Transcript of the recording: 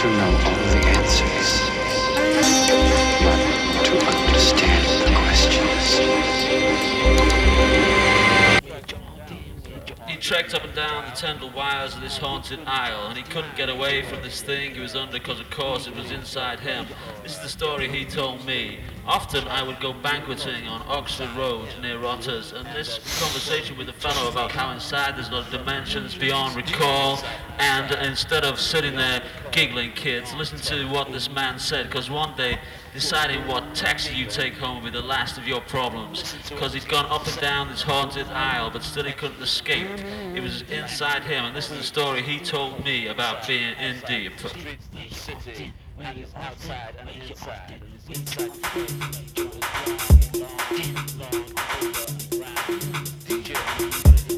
to know all the answers, not to understand the He trekked up and down the tangled wires of this haunted aisle, and he couldn't get away from this thing he was under because, of course, it was inside him. This is the story he told me. Often I would go banqueting on Oxford Road near Rotters, and this conversation with a fellow about how inside there's a lot of dimensions beyond recall, and instead of sitting there giggling, kids, listen to what this man said, because one day deciding what taxi you take home will be the last of your problems, because he'd gone up and down this haunted aisle, but still he couldn't escape. It was inside him, and this is the story he told me about being in deep. City, and it's outside and inside, and it's inside.